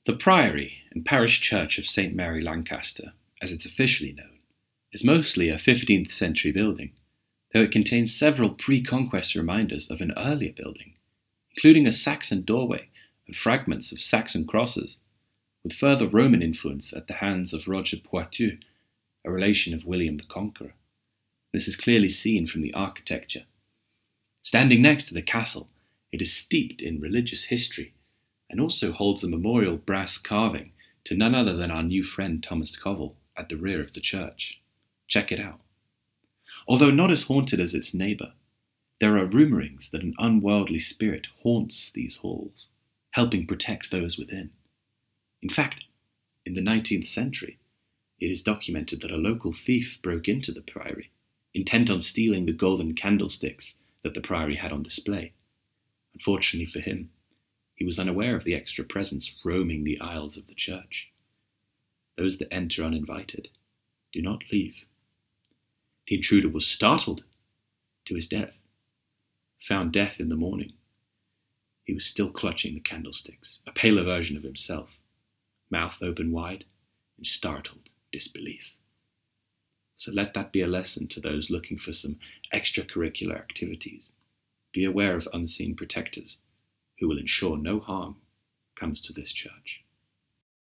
The Priory and Parish Church of St. Mary Lancaster, as it's officially known, is mostly a 15th century building, though it contains several pre-conquest reminders of an earlier building, including a Saxon doorway and fragments of Saxon crosses, with further Roman influence at the hands of Roger Poitou, a relation of William the Conqueror. This is clearly seen from the architecture. Standing next to the castle, it is steeped in religious history and also holds a memorial brass carving to none other than our new friend Thomas Covell at the rear of the church. Check it out. Although not as haunted as its neighbour, there are rumourings that an unworldly spirit haunts these halls, helping protect those within. In fact, in the 19th century, it is documented that a local thief broke into the priory, intent on stealing the golden candlesticks that the priory had on display. Unfortunately for him, he was unaware of the extra presence roaming the aisles of the church. Those that enter uninvited do not leave. The intruder was startled to his death, found death in the morning. He was still clutching the candlesticks, a paler version of himself, mouth open wide in startled disbelief. So let that be a lesson to those looking for some extracurricular activities. Be aware of unseen protectors who will ensure no harm comes to this church.